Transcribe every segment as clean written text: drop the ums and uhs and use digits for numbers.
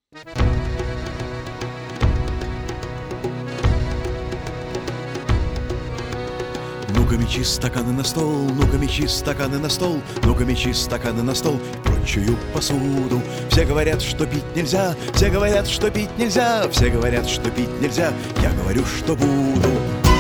Ну-ка, мечи стаканы на стол, ну-ка, мечи стаканы на стол, ну-ка, мечи стаканы на стол и прочую посуду. Все говорят, что пить нельзя, все говорят, что пить нельзя, все говорят, что пить нельзя, я говорю, что буду.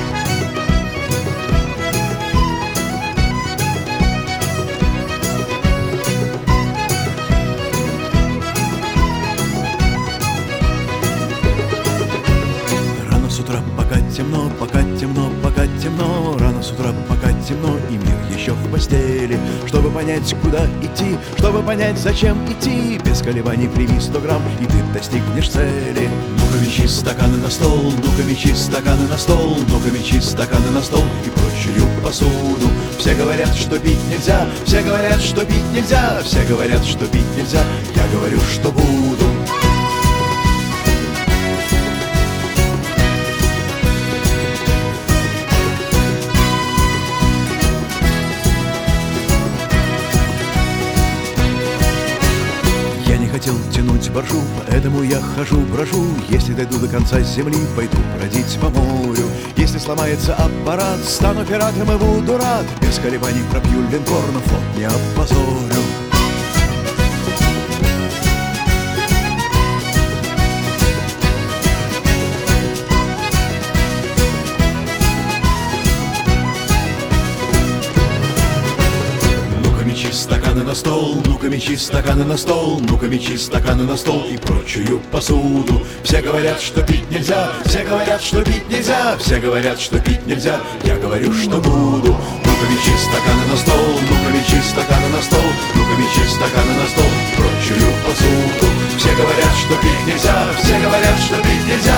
Рано с утра, пока темно, пока темно, пока темно, рано с утра, пока темно, и мир еще в постели. Чтобы понять, куда идти, чтобы понять, зачем идти, без колебаний прими 100 грамм, и ты достигнешь цели. Ну-ка, мечи стаканы на стол, ну-ка, мечи стаканы на стол, ну-ка, мечи стаканы на стол и прочую посуду. Все говорят, что пить нельзя, все говорят, что пить нельзя, все говорят, что пить нельзя, я говорю, что буду. Хотел тянуть боржу, поэтому я хожу, брожу. Если дойду до конца земли, пойду бродить по морю. Если сломается аппарат, стану пиратом и буду рад. Без колебаний пропью линкор, но флот не опозорю. Мечи стаканы на стол, ну-ка, мечи стаканы на стол, ну-ка, мечи стаканы на стол и прочую посуду. Все говорят, что пить нельзя, все говорят, что пить нельзя, все говорят, что пить нельзя, я говорю, что буду. Ну-ка, мечи стаканы на стол, ну-ка, мечи стаканы на стол, ну-ка, мечи стаканы на стол и прочую посуду. Все говорят, что пить нельзя, все говорят, что пить нельзя,